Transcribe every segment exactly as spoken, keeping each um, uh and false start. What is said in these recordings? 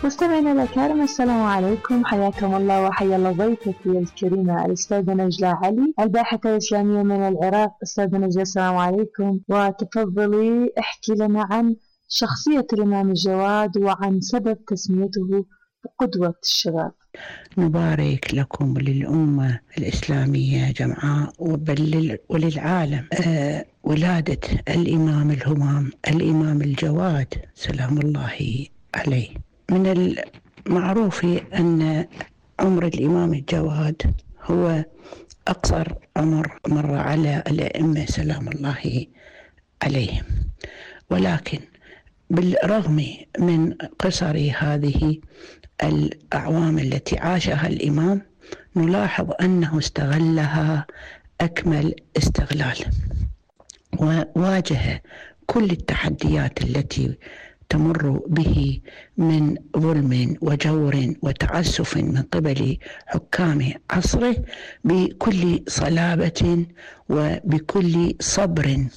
مستمعينا الكرام، السلام عليكم، حياكم الله وحيا الله ضيفتي الكريمة الأستاذة نجلاء علي، الباحثة الإسلامية من العراق. أستاذة نجلاء السلام عليكم، وتفضلي احكي لنا عن شخصية الإمام الجواد وعن سبب تسميته بقدوة الشباب. نبارك لكم وللأمة الإسلامية جمعاء وبل وللعالم آه ولادة الإمام الهمام الإمام الجواد سلام الله عليه. من المعروف أن عمر الإمام الجواد هو أقصر عمر مر على الأئمة سلام الله عليهم، ولكن بالرغم من قصر هذه الأعوام التي عاشها الإمام نلاحظ أنه استغلها أكمل استغلال، وواجه كل التحديات التي تمر به من ظلم وجور وتعسف من قبل حكام عصره بكل صلابة وبكل صبر،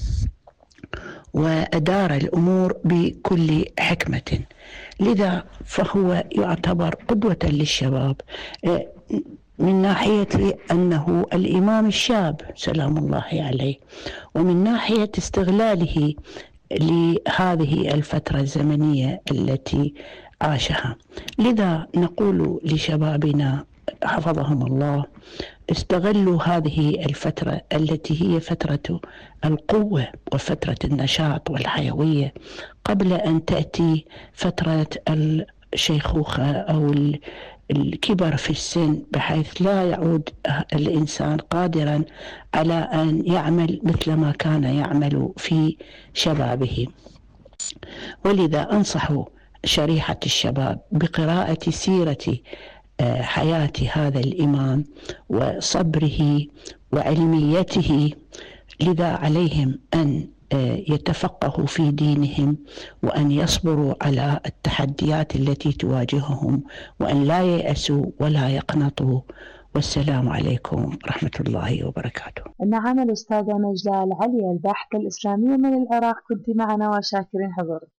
وأدار الأمور بكل حكمة. لذا فهو يعتبر قدوة للشباب من ناحية أنه الإمام الشاب سلام الله عليه، ومن ناحية استغلاله لهذه الفترة الزمنية التي عاشها. لذا نقول لشبابنا حفظهم الله استغلوا هذه الفترة التي هي فترة القوة وفترة النشاط والحيوية قبل أن تأتي فترة الشيخوخة أو الكبر في السن، بحيث لا يعود الإنسان قادرا على أن يعمل مثل ما كان يعمل في شبابه. ولذا أنصح شريحة الشباب بقراءة سيرة حياة هذا الإمام وصبره وعلميته. لذا عليهم أن يتفقهوا في دينهم وأن يصبروا على التحديات التي تواجههم وأن لا ييأسوا ولا يقنطوا. والسلام عليكم ورحمة الله وبركاته. نعم الأستاذة نجلاء العلي، الباحثة الإسلامية من العراق، كنت معنا وشاكرين حضورك.